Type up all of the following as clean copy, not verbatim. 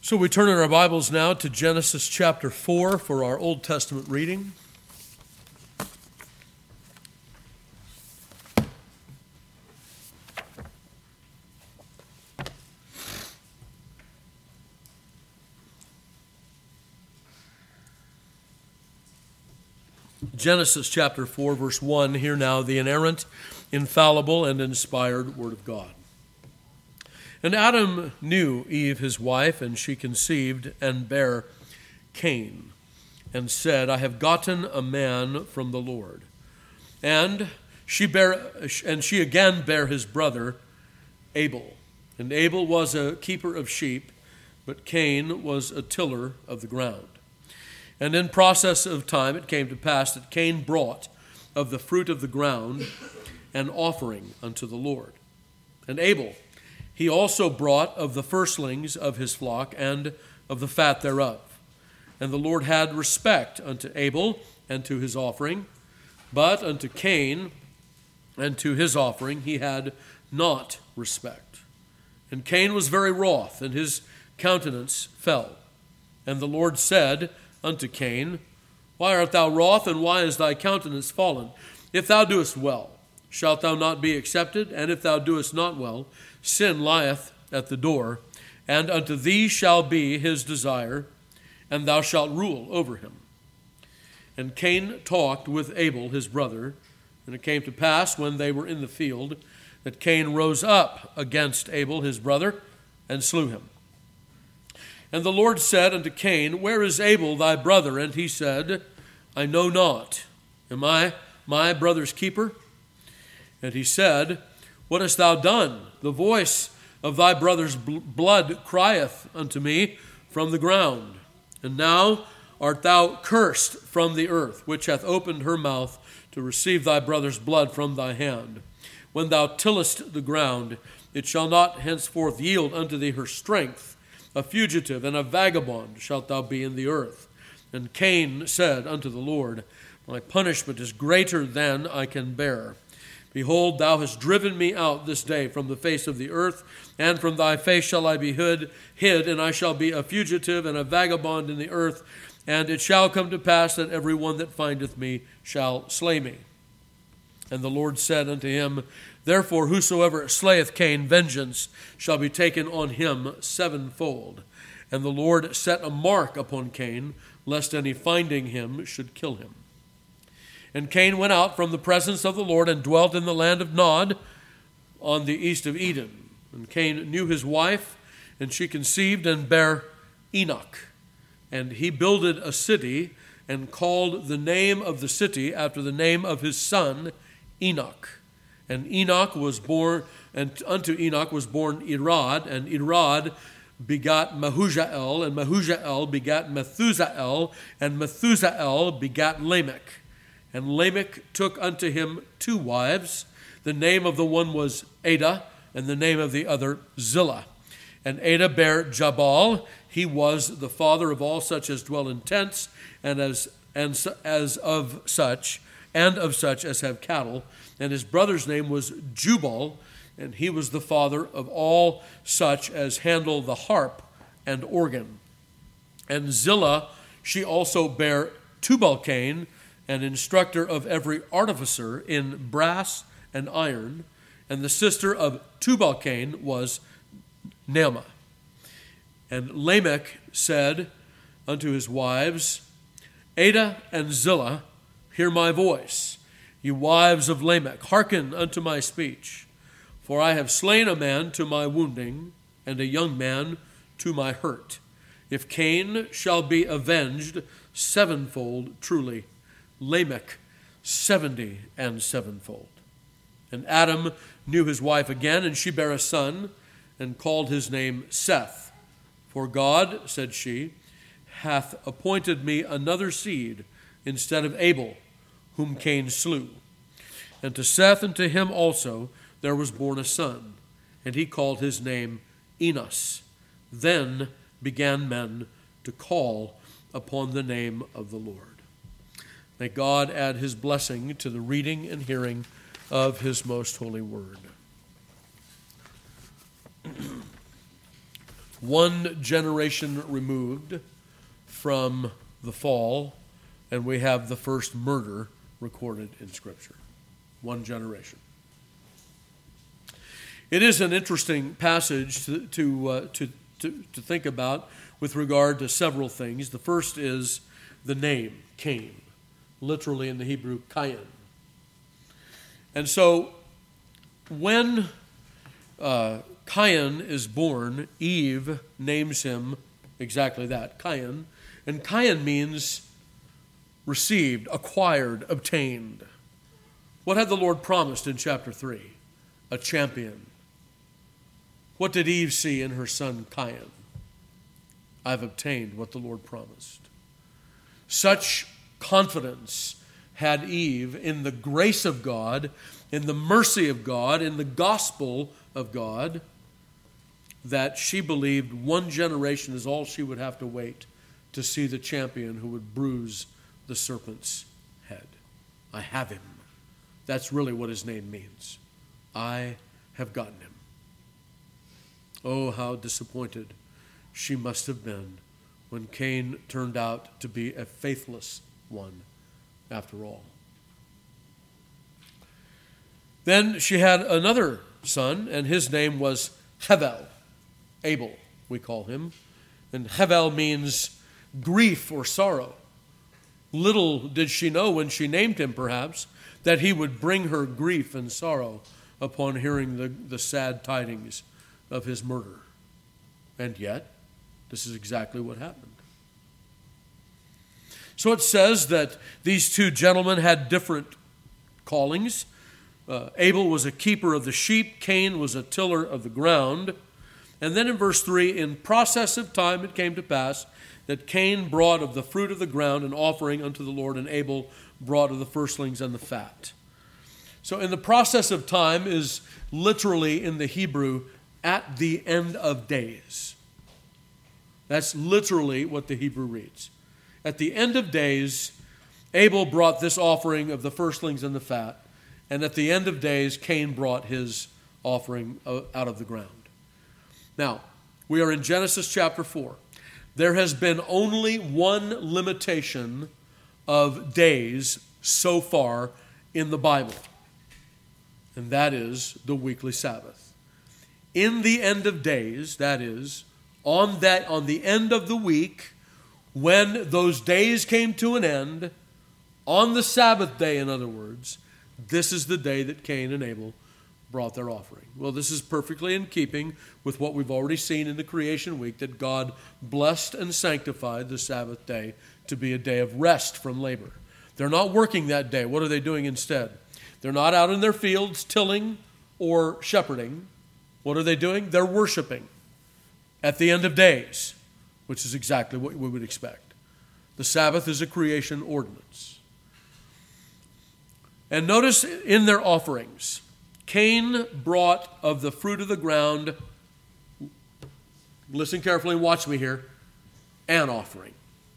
So we turn in our Bibles now to Genesis chapter 4 for our Old Testament reading. Genesis chapter 4, verse 1, hear now the inerrant, infallible, and inspired Word of God. And Adam knew Eve his wife, and she conceived and bare Cain, and said, I have gotten a man from the Lord. And she again bare his brother Abel. And Abel was a keeper of sheep, but Cain was a tiller of the ground. And in process of time it came to pass that Cain brought of the fruit of the ground an offering unto the Lord. And Abel, he also brought of the firstlings of his flock and of the fat thereof. And the Lord had respect unto Abel and to his offering, but unto Cain and to his offering he had not respect. And Cain was very wroth, and his countenance fell. And the Lord said unto Cain, Why art thou wroth, and why is thy countenance fallen? If thou doest well, shalt thou not be accepted? And if thou doest not well, sin lieth at the door, and unto thee shall be his desire, and thou shalt rule over him. And Cain talked with Abel his brother, and it came to pass when they were in the field that Cain rose up against Abel his brother, and slew him. And the Lord said unto Cain, Where is Abel thy brother? And he said, I know not. Am I my brother's keeper? And he said, What hast thou done? The voice of thy brother's blood crieth unto me from the ground. And now art thou cursed from the earth, which hath opened her mouth to receive thy brother's blood from thy hand. When thou tillest the ground, it shall not henceforth yield unto thee her strength. A fugitive and a vagabond shalt thou be in the earth. And Cain said unto the Lord, My punishment is greater than I can bear. Behold, thou hast driven me out this day from the face of the earth, and from thy face shall I be hid, and I shall be a fugitive and a vagabond in the earth. And it shall come to pass that every one that findeth me shall slay me. And the Lord said unto him, Therefore whosoever slayeth Cain, vengeance shall be taken on him sevenfold. And the Lord set a mark upon Cain, lest any finding him should kill him. And Cain went out from the presence of the Lord and dwelt in the land of Nod on the east of Eden. And Cain knew his wife, and she conceived and bare Enoch. And he builded a city and called the name of the city after the name of his son Enoch. And Enoch was born, and unto Enoch was born Irad, and Irad begat Mehujael, and Mehujael begat Methusael, and Methusael begat Lamech. And Lamech took unto him two wives. The name of the one was Adah, and the name of the other Zillah. And Adah bare Jabal. He was the father of all such as dwell in tents, and of such as have cattle. And his brother's name was Jubal, and he was the father of all such as handle the harp and organ. And Zillah, she also bare Tubal-Cain, an instructor of every artificer in brass and iron. And the sister of Tubal-Cain was Naamah. And Lamech said unto his wives, Adah and Zillah, hear my voice. You wives of Lamech, hearken unto my speech. For I have slain a man to my wounding, and a young man to my hurt. If Cain shall be avenged sevenfold, truly, Lamech 70 and sevenfold. And Adam knew his wife again, and she bare a son, and called his name Seth. For God, said she, hath appointed me another seed instead of Abel, whom Cain slew. And to Seth and to him also there was born a son, and he called his name Enos. Then began men to call upon the name of the Lord. May God add his blessing to the reading and hearing of his most holy word. one generation removed from the fall, and we have the first murder recorded in Scripture. One generation. It is an interesting passage to think about with regard to several things. The first is the name, Cain, literally in the Hebrew, Cain. And so when Cain is born, Eve names him exactly that, Cain. And Cain means received, acquired, obtained. What had the Lord promised in chapter 3? A champion. What did Eve see in her son Cain? I've obtained what the Lord promised. Such confidence had Eve in the grace of God, in the mercy of God, in the gospel of God, that she believed one generation is all she would have to wait to see the champion who would bruise the serpent's head. I have him. That's really what his name means. I have gotten him. Oh, how disappointed she must have been when Cain turned out to be a faithless one after all. Then she had another son, and his name was Hevel. Abel, we call him. And Hevel means grief or sorrow. Little did she know when she named him, perhaps, that he would bring her grief and sorrow upon hearing the sad tidings of his murder. And yet, this is exactly what happened. So it says that these two gentlemen had different callings. Abel was a keeper of the sheep. Cain was a tiller of the ground. And then in verse 3, in process of time it came to pass that Cain brought of the fruit of the ground an offering unto the Lord, and Abel brought of the firstlings and the fat. So in the process of time is literally in the Hebrew, at the end of days. That's literally what the Hebrew reads. At the end of days, Abel brought this offering of the firstlings and the fat, and at the end of days, Cain brought his offering out of the ground. Now, we are in Genesis chapter 4. There has been only one limitation of days so far in the Bible, and that is the weekly Sabbath. In the end of days, that is, on the end of the week, when those days came to an end, on the Sabbath day, in other words, this is the day that Cain and Abel brought their offering. Well, this is perfectly in keeping with what we've already seen in the creation week, that God blessed and sanctified the Sabbath day to be a day of rest from labor. They're not working that day. What are they doing instead? They're not out in their fields tilling or shepherding. What are they doing? They're worshiping at the end of days, which is exactly what we would expect. The Sabbath is a creation ordinance. And notice in their offerings, Cain brought of the fruit of the ground, listen carefully and watch me here, an offering.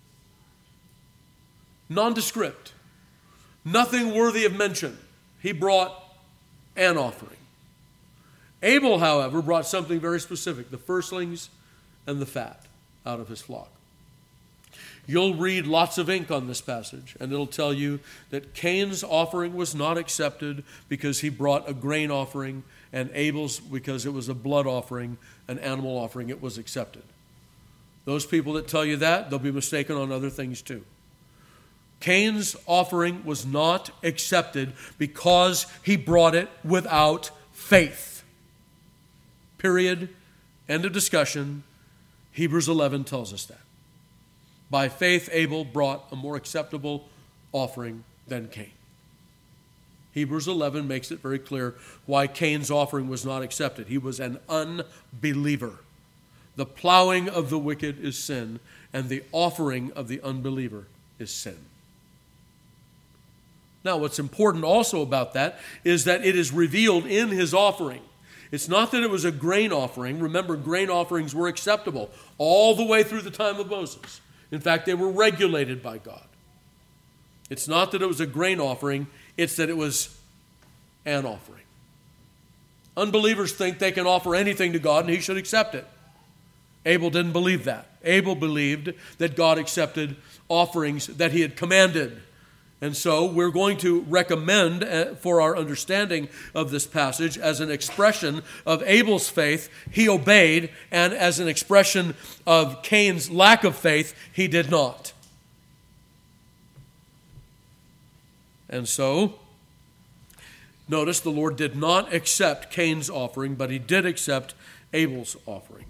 Nondescript. Nothing worthy of mention. He brought an offering. Abel, however, brought something very specific, the firstlings and the fat out of his flock. You'll read lots of ink on this passage, and it'll tell you that Cain's offering was not accepted because he brought a grain offering, and Abel's, because it was a blood offering, an animal offering, it was accepted. Those people that tell you that, they'll be mistaken on other things too. Cain's offering was not accepted because he brought it without faith. Period. End of discussion. Hebrews 11 tells us that. By faith, Abel brought a more acceptable offering than Cain. Hebrews 11 makes it very clear why Cain's offering was not accepted. He was an unbeliever. The plowing of the wicked is sin, and the offering of the unbeliever is sin. Now, what's important also about that is that it is revealed in his offering. It's not that it was a grain offering. Remember, grain offerings were acceptable all the way through the time of Moses. In fact, they were regulated by God. It's not that it was a grain offering, it's that it was an offering. Unbelievers think they can offer anything to God and he should accept it. Abel didn't believe that. Abel believed that God accepted offerings that he had commanded. And so we're going to recommend for our understanding of this passage as an expression of Abel's faith, he obeyed, and as an expression of Cain's lack of faith, he did not. And so, notice the Lord did not accept Cain's offering, but he did accept Abel's offering.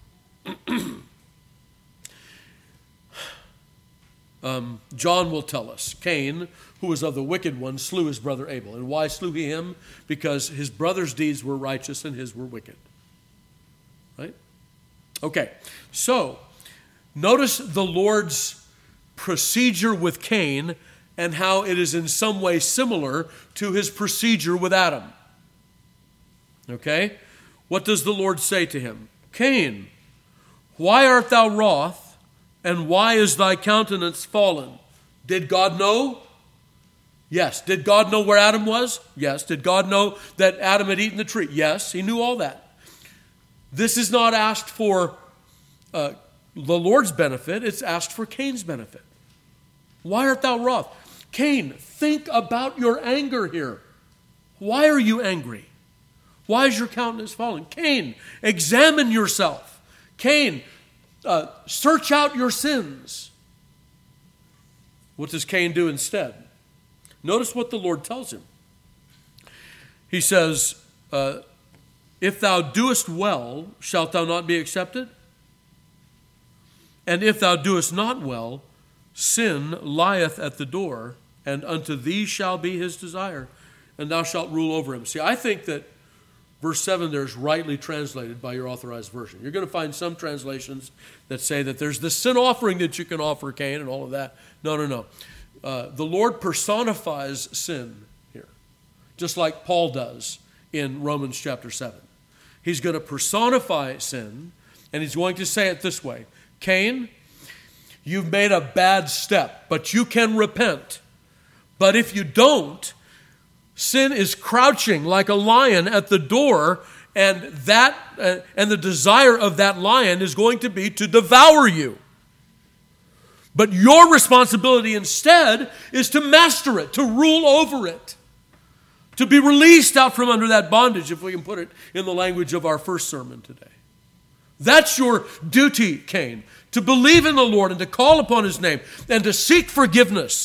John will tell us, Cain, who was of the wicked one, slew his brother Abel. And why slew he him? Because his brother's deeds were righteous and his were wicked. Right? Okay, so notice the Lord's procedure with Cain and how it is in some way similar to his procedure with Adam. Okay? What does the Lord say to him? Cain, why art thou wroth? And why is thy countenance fallen? Did God know? Yes. Did God know where Adam was? Yes. Did God know that Adam had eaten the tree? Yes. He knew all that. This is not asked for the Lord's benefit. It's asked for Cain's benefit. Why art thou wroth? Cain, think about your anger here. Why are you angry? Why is your countenance fallen? Cain, examine yourself. Cain, search out your sins. What does Cain do instead? Notice what the Lord tells him. He says, if thou doest well, shalt thou not be accepted? And if thou doest not well, sin lieth at the door, and unto thee shall be his desire, and thou shalt rule over him. See, I think that Verse 7 there is rightly translated by your authorized version. You're going to find some translations that say that there's this sin offering that you can offer, Cain, and all of that. No. The Lord personifies sin here, just like Paul does in Romans chapter 7. He's going to personify sin, and he's going to say it this way. Cain, you've made a bad step, but you can repent. But if you don't, sin is crouching like a lion at the door, and the desire of that lion is going to be to devour you. But your responsibility instead is to master it, to rule over it, to be released out from under that bondage, if we can put it in the language of our first sermon today. That's your duty, Cain, to believe in the Lord and to call upon his name and to seek forgiveness.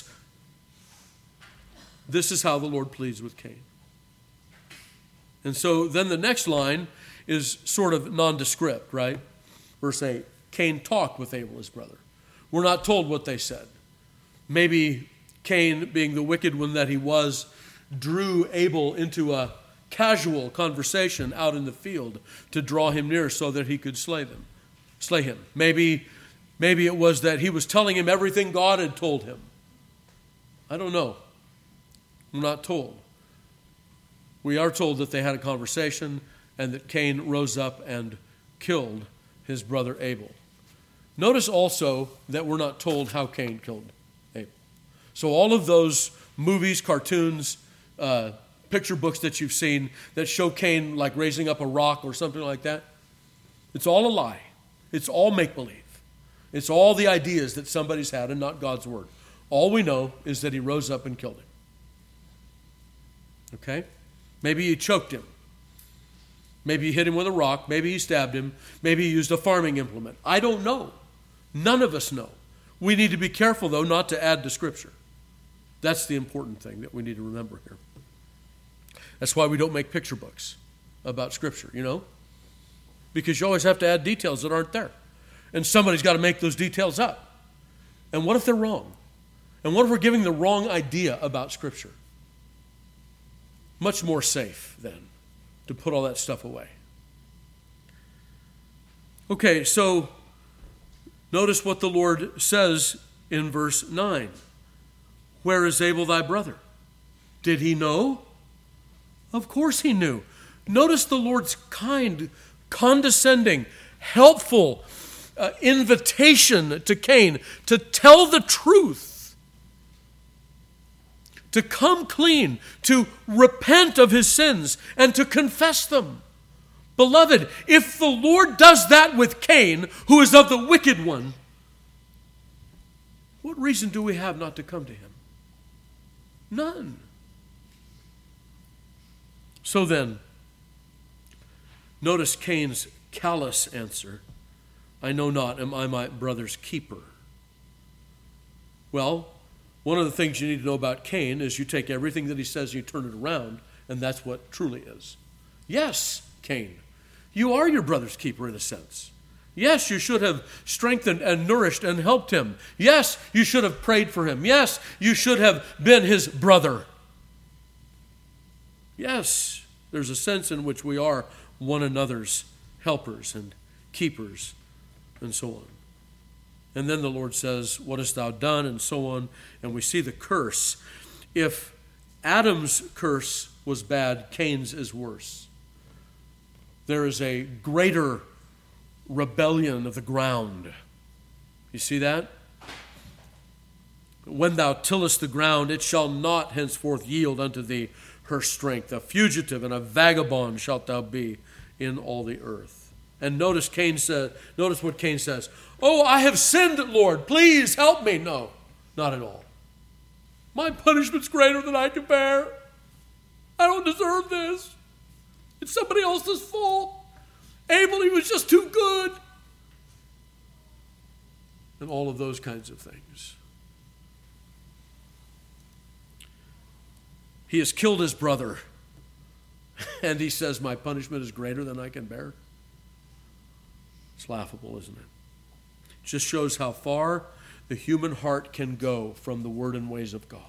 This is how the Lord pleads with Cain. And so then the next line is sort of nondescript, right? Verse 8, Cain talked with Abel, his brother. We're not told what they said. Maybe Cain, being the wicked one that he was, drew Abel into a casual conversation out in the field to draw him near so that he could slay him. Maybe it was that he was telling him everything God had told him. I don't know. I'm not told. We are told that they had a conversation and that Cain rose up and killed his brother Abel. Notice also that we're not told how Cain killed Abel. So all of those movies, cartoons, picture books that you've seen that show Cain like raising up a rock or something like that, it's all a lie. It's all make-believe. It's all the ideas that somebody's had and not God's word. All we know is that he rose up and killed him. Okay? Maybe he choked him. Maybe he hit him with a rock. Maybe he stabbed him. Maybe he used a farming implement. I don't know. None of us know. We need to be careful, though, not to add to Scripture. That's the important thing that we need to remember here. That's why we don't make picture books about Scripture, because you always have to add details that aren't there. And somebody's got to make those details up. And what if they're wrong? And what if we're giving the wrong idea about Scripture? Much more safe, then, to put all that stuff away. Okay, so notice what the Lord says in verse 9. Where is Abel thy brother? Did he know? Of course he knew. Notice the Lord's kind, condescending, helpful invitation to Cain to tell the truth. To come clean, to repent of his sins, and to confess them. Beloved, if the Lord does that with Cain, who is of the wicked one, what reason do we have not to come to him? None. So then, notice Cain's callous answer. I know not, am I my brother's keeper? Well, one of the things you need to know about Cain is you take everything that he says and you turn it around, and that's what truly is. Yes, Cain, you are your brother's keeper in a sense. Yes, you should have strengthened and nourished and helped him. Yes, you should have prayed for him. Yes, you should have been his brother. Yes, there's a sense in which we are one another's helpers and keepers and so on. And then the Lord says, what hast thou done? And so on. And we see the curse. If Adam's curse was bad, Cain's is worse. There is a greater rebellion of the ground. You see that? When thou tillest the ground, it shall not henceforth yield unto thee her strength. A fugitive and a vagabond shalt thou be in all the earth. And notice what Cain says. Oh, I have sinned, Lord. Please help me. No, not at all. My punishment's greater than I can bear. I don't deserve this. It's somebody else's fault. Abel, he was just too good. And all of those kinds of things. He has killed his brother. And he says, my punishment is greater than I can bear. It's laughable, isn't it? It just shows how far the human heart can go from the word and ways of God.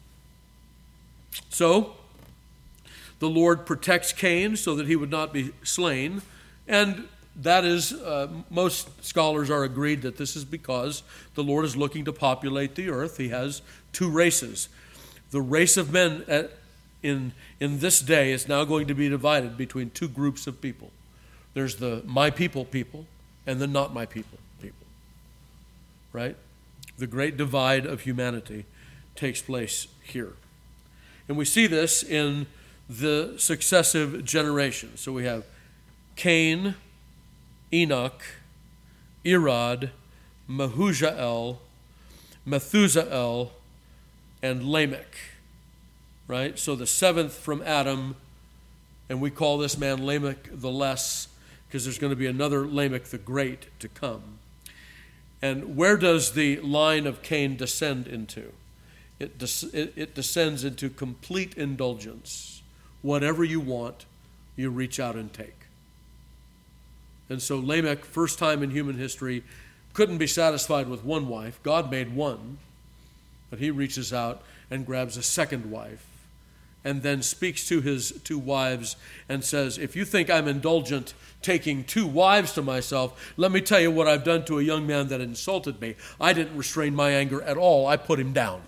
So, the Lord protects Cain so that he would not be slain. And that is, most scholars are agreed that this is because the Lord is looking to populate the earth. He has two races. The race of men in this day is now going to be divided between two groups of people. There's the my people and the not my people. Right? The great divide of humanity takes place here. And we see this in the successive generations. So we have Cain, Enoch, Irad, Mehujael, Methusael, and Lamech. Right? So the seventh from Adam, and we call this man Lamech the Less, because there's going to be another Lamech the Great to come. And where does the line of Cain descend into? It descends into complete indulgence. Whatever you want, you reach out and take. And so Lamech, first time in human history, couldn't be satisfied with one wife. God made one, but he reaches out and grabs a second wife and then speaks to his two wives and says, if you think I'm indulgent taking two wives to myself, let me tell you what I've done to a young man that insulted me. I didn't restrain my anger at all. I put him down.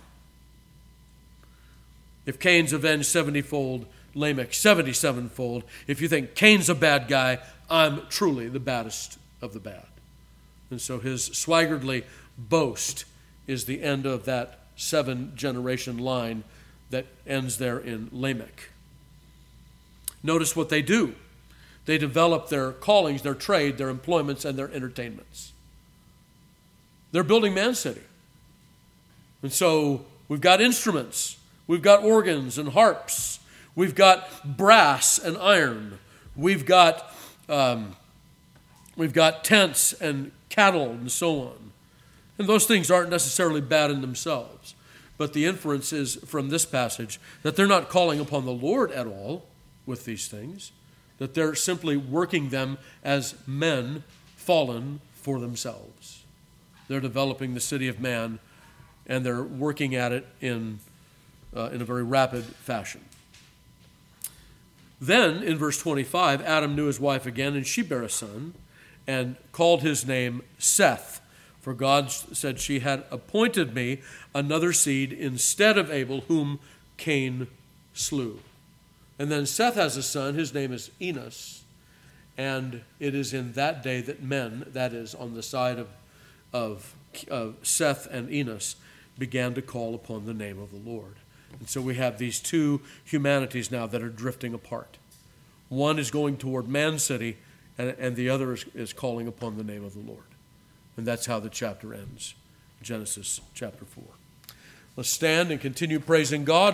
If Cain's avenged 70-fold, Lamech 77-fold. If you think Cain's a bad guy, I'm truly the baddest of the bad. And so his swaggardly boast is the end of that 7-generation line that ends there in Lamech. Notice what they do. They develop their callings, their trade, their employments, and their entertainments. They're building Man City. And so we've got instruments. We've got organs and harps. We've got brass and iron. We've got tents and cattle and so on. And those things aren't necessarily bad in themselves. But the inference is from this passage that they're not calling upon the Lord at all with these things, that they're simply working them as men fallen for themselves. They're developing the city of man, and they're working at it in a very rapid fashion. Then, in verse 25, Adam knew his wife again, and she bare a son, and called his name Seth. For God said, she had appointed me another seed instead of Abel, whom Cain slew. And then Seth has a son, his name is Enos, and it is in that day that men, that is, on the side of Seth and Enos, began to call upon the name of the Lord. And so we have these two humanities now that are drifting apart. One is going toward Man City, and the other is calling upon the name of the Lord. And that's how the chapter ends, Genesis chapter 4. Let's stand and continue praising God.